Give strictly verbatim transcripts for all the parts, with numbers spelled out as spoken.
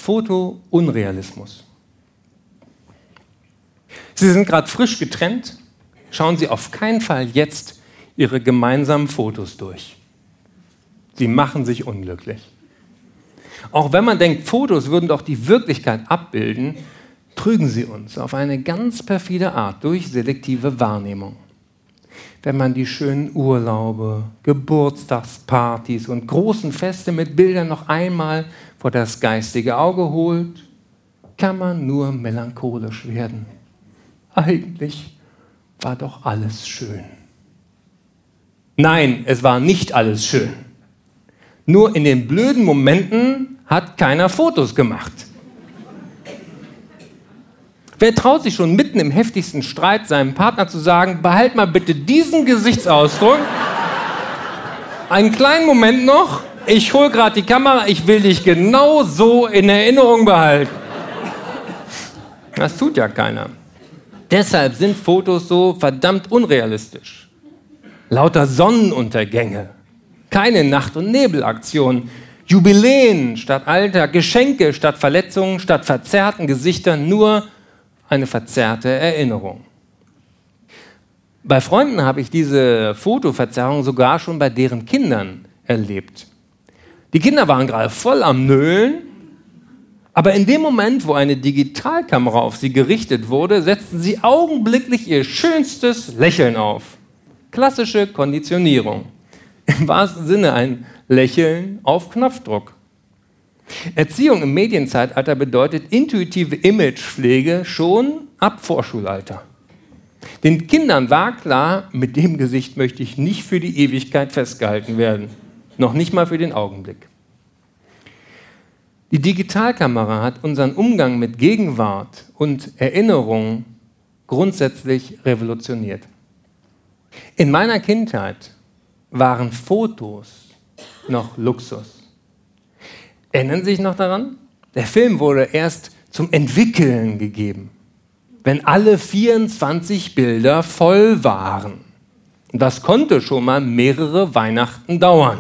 Fotounrealismus. Sie sind gerade frisch getrennt. Schauen Sie auf keinen Fall jetzt Ihre gemeinsamen Fotos durch. Sie machen sich unglücklich. Auch wenn man denkt, Fotos würden doch die Wirklichkeit abbilden, trügen sie uns auf eine ganz perfide Art durch selektive Wahrnehmung. Wenn man die schönen Urlaube, Geburtstagspartys und großen Feste mit Bildern noch einmal vor das geistige Auge holt, kann man nur melancholisch werden. Eigentlich war doch alles schön. Nein, es war nicht alles schön. Nur in den blöden Momenten hat keiner Fotos gemacht. Wer traut sich schon mitten im heftigsten Streit seinem Partner zu sagen, behalt mal bitte diesen Gesichtsausdruck, einen kleinen Moment noch, ich hole gerade die Kamera, ich will dich genau so in Erinnerung behalten. Das tut ja keiner. Deshalb sind Fotos so verdammt unrealistisch. Lauter Sonnenuntergänge, keine Nacht- und Nebelaktion, Jubiläen statt Alltag, Geschenke statt Verletzungen, statt verzerrten Gesichtern, nur eine verzerrte Erinnerung. Bei Freunden habe ich diese Fotoverzerrung sogar schon bei deren Kindern erlebt. Die Kinder waren gerade voll am Nölen, aber in dem Moment, wo eine Digitalkamera auf sie gerichtet wurde, setzten sie augenblicklich ihr schönstes Lächeln auf. Klassische Konditionierung. Im wahrsten Sinne ein Lächeln auf Knopfdruck. Erziehung im Medienzeitalter bedeutet intuitive Imagepflege schon ab Vorschulalter. Den Kindern war klar, mit dem Gesicht möchte ich nicht für die Ewigkeit festgehalten werden. Noch nicht mal für den Augenblick. Die Digitalkamera hat unseren Umgang mit Gegenwart und Erinnerung grundsätzlich revolutioniert. In meiner Kindheit waren Fotos noch Luxus. Erinnern Sie sich noch daran? Der Film wurde erst zum Entwickeln gegeben, wenn alle vierundzwanzig Bilder voll waren. Und das konnte schon mal mehrere Weihnachten dauern.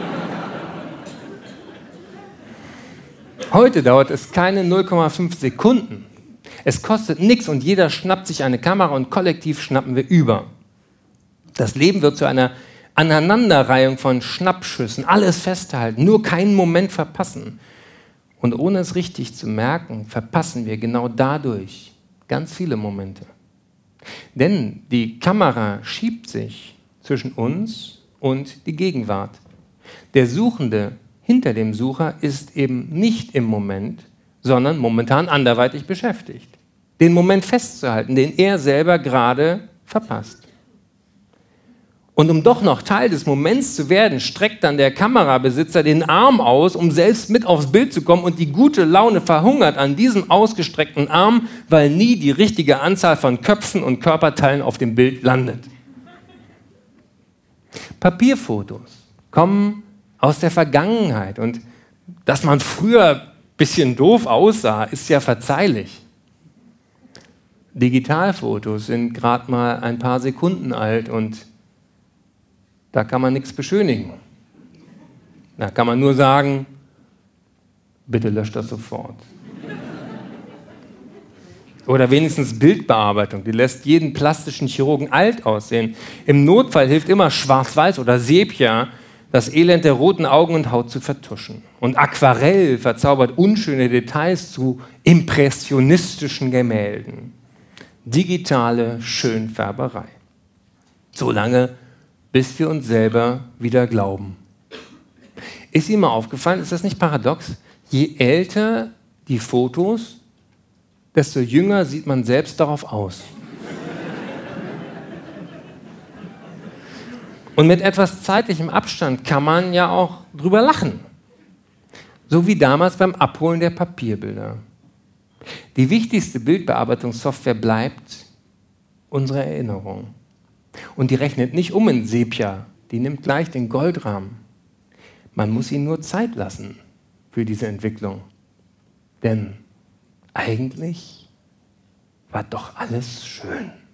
Heute dauert es keine null Komma fünf Sekunden. Es kostet nichts und jeder schnappt sich eine Kamera und kollektiv schnappen wir über. Das Leben wird zu einer Aneinanderreihung von Schnappschüssen, alles festhalten, nur keinen Moment verpassen. Und ohne es richtig zu merken, verpassen wir genau dadurch ganz viele Momente. Denn die Kamera schiebt sich zwischen uns und die Gegenwart. Der Suchende hinter dem Sucher ist eben nicht im Moment, sondern momentan anderweitig beschäftigt. Den Moment festzuhalten, den er selber gerade verpasst. Und um doch noch Teil des Moments zu werden, streckt dann der Kamerabesitzer den Arm aus, um selbst mit aufs Bild zu kommen, und die gute Laune verhungert an diesem ausgestreckten Arm, weil nie die richtige Anzahl von Köpfen und Körperteilen auf dem Bild landet. Papierfotos kommen aus der Vergangenheit und dass man früher ein bisschen doof aussah, ist ja verzeihlich. Digitalfotos sind gerade mal ein paar Sekunden alt und da kann man nichts beschönigen. Da kann man nur sagen, bitte löscht das sofort. Oder wenigstens Bildbearbeitung, die lässt jeden plastischen Chirurgen alt aussehen. Im Notfall hilft immer Schwarz-Weiß oder Sepia, das Elend der roten Augen und Haut zu vertuschen. Und Aquarell verzaubert unschöne Details zu impressionistischen Gemälden. Digitale Schönfärberei. Solange bis wir uns selber wieder glauben. Ist Ihnen mal aufgefallen, ist das nicht paradox? Je älter die Fotos, desto jünger sieht man selbst darauf aus. Und mit etwas zeitlichem Abstand kann man ja auch drüber lachen. So wie damals beim Abholen der Papierbilder. Die wichtigste Bildbearbeitungssoftware bleibt unsere Erinnerung. Und die rechnet nicht um in Sepia, die nimmt gleich den Goldrahmen. Man muss ihnen nur Zeit lassen für diese Entwicklung. Denn eigentlich war doch alles schön.